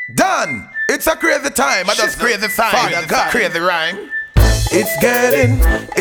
Done. It's a crazy time. I just crazy sign. Father God. Crazy rhyme. It's getting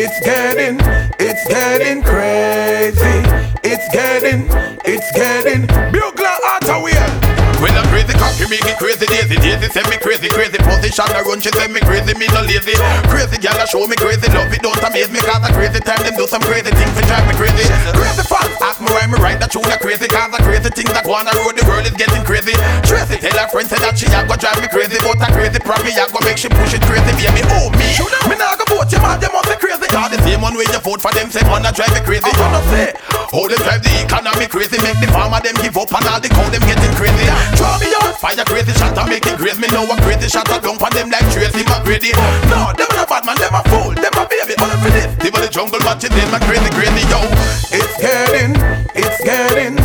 crazy. It's getting Bugler Ottaway. Well, I'm crazy, cocky, make it crazy, daisy, send me crazy, position, I run, she send me crazy, me no lazy. Crazy girl, I show me crazy, love it, don't amaze me, cause a crazy time, them do some crazy things, they drive me crazy. Crazy fans, ask me why me write that tune, a crazy, cause a crazy things that go on the road, the world is getting crazy. Tracy tell her friend, say that she a go drive me crazy, but a crazy probably a go make she push it crazy, baby, oh me. Me nah go vote you man, they must be crazy, cause the same one way you vote for them, same one that drive me crazy. You know say, how them drive the economy crazy, make the farmer them give up and all the cow them getting crazy. Draw me out, fire crazy shot and make it grace. Me know a crazy shot and dump on them like Tracy McGrady. No, them a bad man, them a fool, them a baby, all for this. They the jungle matches in my crazy, yo. It's getting crazy. It's getting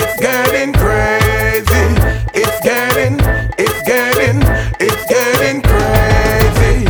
crazy. It's getting crazy.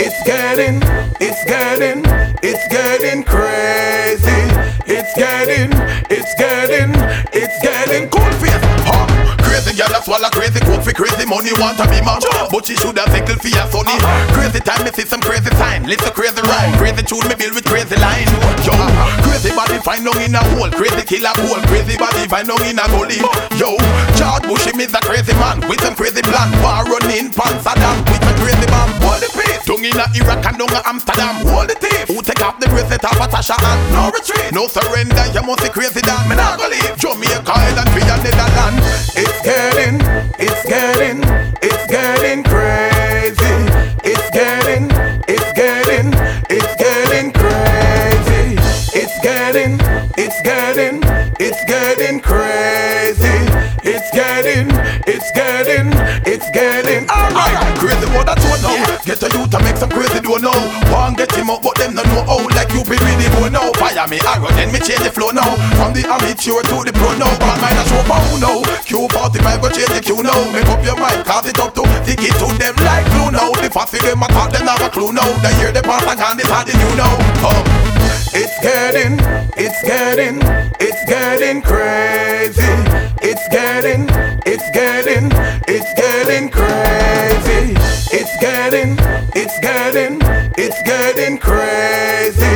It's getting cool face. Huh? Crazy girl, that's swallow crazy coke for crazy money. Want to be my but she should have taken for your sonny. Crazy time, me see some crazy sign. Listen crazy rhyme. Crazy tune, me build with crazy line. Yo, crazy body find down in a hole. Crazy killer hole. Crazy body find down in a gully. Yo, George Bush, him is a crazy man with some crazy plan. War running pants Saddam with a crazy bomb. Hold the pace. Down in a Iraq and down in Amsterdam. Hold the tape. Who take off the bracelet of Natasha and no retreat, no surrender. You must be crazy down. Me not gonna leave Jamaica Island for your Netherlands. It's getting crazy. It's getting crazy. It's getting crazy. It's getting alright. Crazy what I don't know. Get a youth to make some crazy don't know. One get him up but them don't know how. Like you be really don't know. Fire me arrow then me change the flow now. From the amateur to the pro now. Bad mind a show pound now. Q45 go change the Q now. Make up your mind cause it up to stick it to them like glue now. The fast them a talk them have a clue now. They hear the past and can't decide the new now. It's getting crazy. It's getting crazy. It's getting crazy.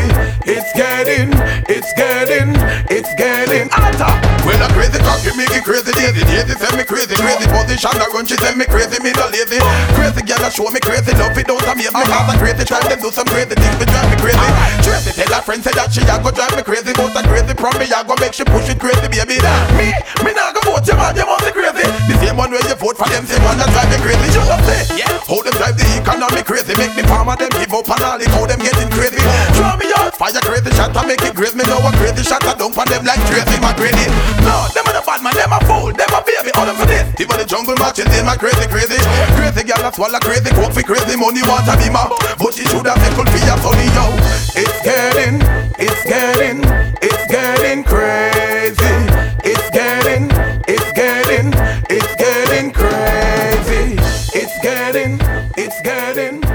It's getting alta. Well, a crazy cocky make it crazy daisy. Daisy send me crazy position. I run, she send me crazy, me no lazy. Crazy girl, I show me crazy love. It don't amaze me cause a crazy time. Them do some crazy things, but drive me crazy. Tracy tell her friend say that she a go drive me crazy, but a crazy from me a go make she push it crazy, baby. Me nah go vote you man, you must be crazy. The same one where you vote for them, same one that drive me crazy. You know say, how them drive the economy crazy, make the farmer them give up and all the cow them getting crazy. Draw me out, fire crazy shot and make it crazy. Me know a crazy shot and dump on them like Tracy McGrady. No, them a the bad man, them a fool, them a baby, all for this. Even the jungle matches in my crazy. Crazy girl that swallow crazy coke for crazy money. Want to be my but she should have taken for your sonny, yo. It's getting crazy. It's getting crazy. It's getting